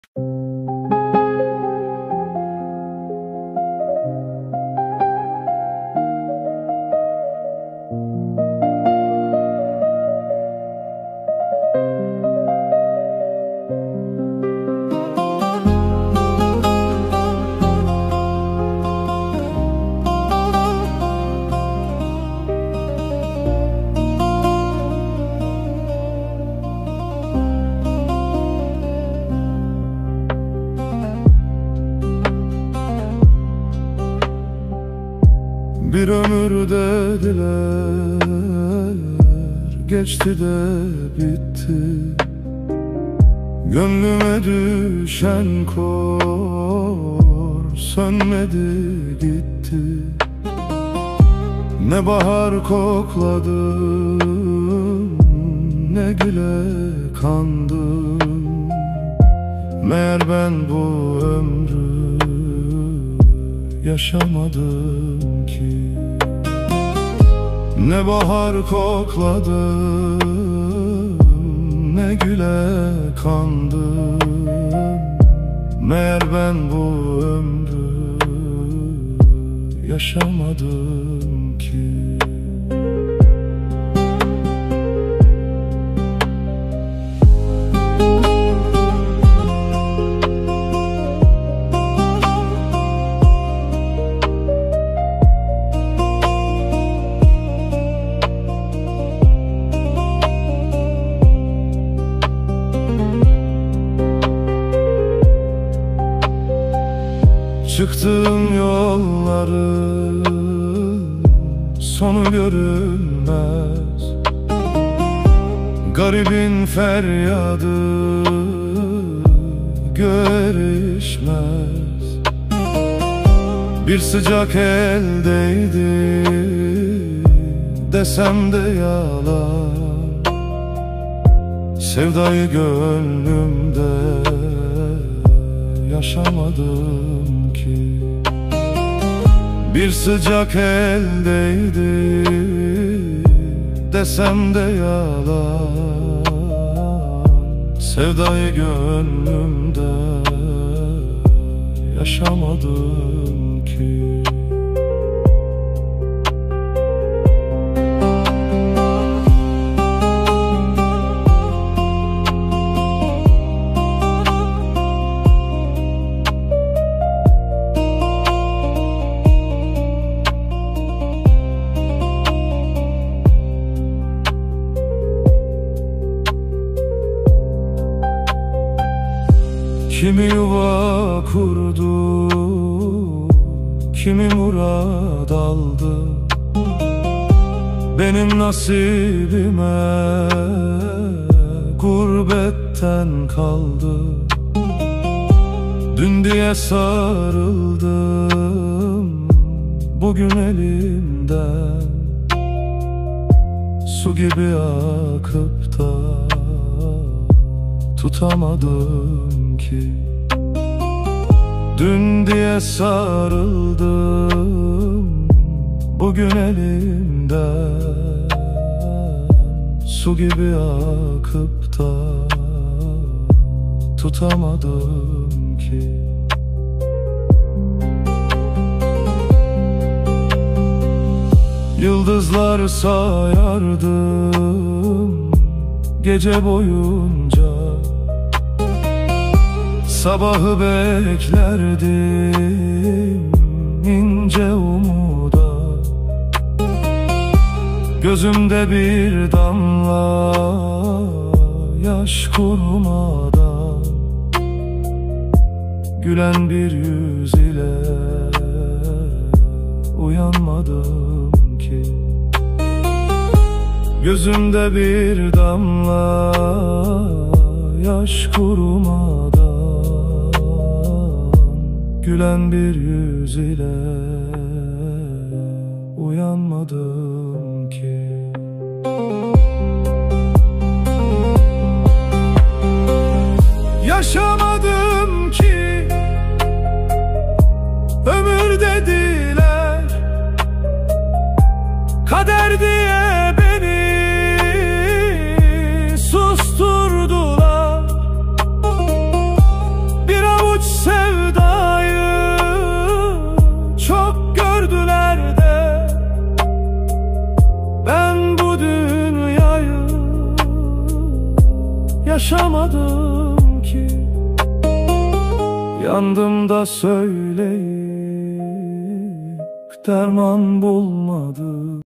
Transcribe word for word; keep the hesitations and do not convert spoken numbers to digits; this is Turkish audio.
Bir ömür dediler, geçti de bitti. Gönlüme düşen kor sönmedi gitti. Ne bahar kokladım, ne güle kandım. Meğer ben bu ömrü yaşamadım ki. Ne bahar kokladım, ne güle kandım. Meğer ben bu ömrü yaşamadım ki. Çıktığım yolların sonu görülmez. Garibin feryadı görüşmez. Bir sıcak eldeydi desem de yalan. Sevdayı gönlümde yaşamadım ki. Bir sıcak eldeydi desem de yalan. Sevdayı gönlümde yaşamadım ki. Kimi yuva kurdu, kimi murad aldı. Benim nasibime gurbetten kaldı. Dün diye sarıldım, bugün elimden su gibi akıp da tutamadım ki. Dün diye sarıldım, bugün elimden su gibi akıp da tutamadım ki. Yıldızlar sayardım gece boyunca. Sabahı beklerdim ince umuda. Gözümde bir damla yaş kurumadan gülen bir yüz ile uyanmadım ki. Gözümde bir damla yaş kurumadan gülen bir yüz ile uyanmadım ki. Yaşamadım ki. Ömür dediler, kader diye beni susturdular. yaşamadım ki. Yandım da söyleyip derman bulmadım.